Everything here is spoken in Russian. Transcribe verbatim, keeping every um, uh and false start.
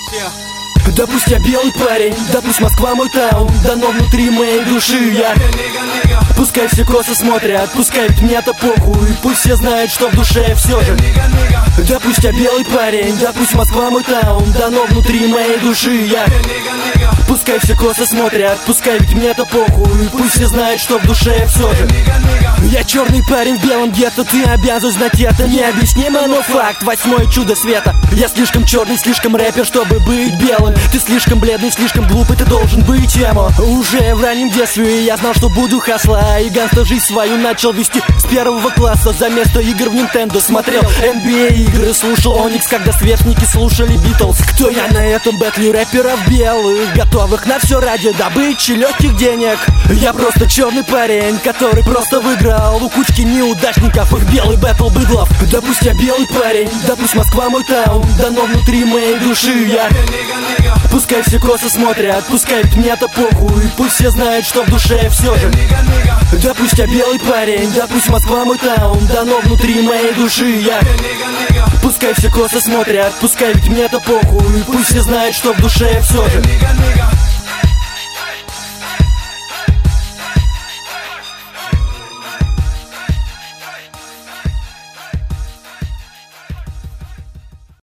Да пусть я белый парень, да пусть Москва мой таун, да но внутри моей души я. Пускай все косо смотрят, пускай ведь мне-то похуй, пусть все знают, что в душе все же. Да пусть я белый парень, да пусть Москва мой таун, да но внутри моей души я. Пускай все косо смотрят, пускай ведь мне-то похуй, пусть все знают, что в душе все же. Я черный парень в белом гетто, ты обязан знать это. Необъяснимо, но факт, восьмое чудо света. Я слишком черный, слишком рэпер, чтобы быть белым. Ты слишком бледный, слишком глупый, ты должен быть эмо. Уже в раннем детстве я знал, что буду хасла, и гангста жизнь свою начал вести с первого класса. За место игр в Nintendo смотрел эн би эй игры, слушал Оникс, когда сверстники слушали Битлз. Кто я на этом бэтле рэперов белых, готовых на все ради добычи легких денег? Я просто черный парень, который просто выиграл у кучки неудачников их белый бэтл быдлов. Да пусть я белый парень, да пусть Москва мой таун, да но внутри моей души я. Пускай все косо смотрят, пускай ведь мне-то похуй, пусть все знают, что в душе все же. Да пусть я белый парень, да пусть Москва мой таун, да но внутри моей души я. Пускай все косо смотрят, пускай ведь мне-то похуй, пусть все знают, что в душе все же.